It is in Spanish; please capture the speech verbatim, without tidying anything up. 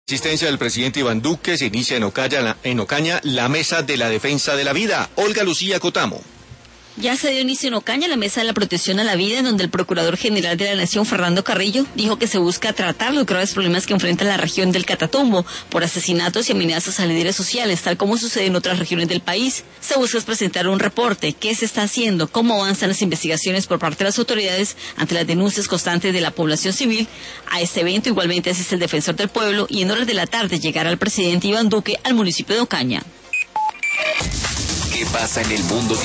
Asistencia del presidente Iván Duque, se inicia en Ocaña, en Ocaña la Mesa de la Defensa de la Vida. Olga Lucía Cotamo. Ya se dio inicio en Ocaña la Mesa de la Protección a la Vida, en donde el Procurador General de la Nación, Fernando Carrillo, dijo que se busca tratar los graves problemas que enfrenta la región del Catatumbo por asesinatos y amenazas a líderes sociales, tal como sucede en otras regiones del país. Se busca presentar un reporte, qué se está haciendo, cómo avanzan las investigaciones por parte de las autoridades ante las denuncias constantes de la población civil. A este evento igualmente asiste el defensor del pueblo y en horas de la tarde llegará el presidente Iván Duque al municipio de Ocaña. ¿Qué pasa en el mundo?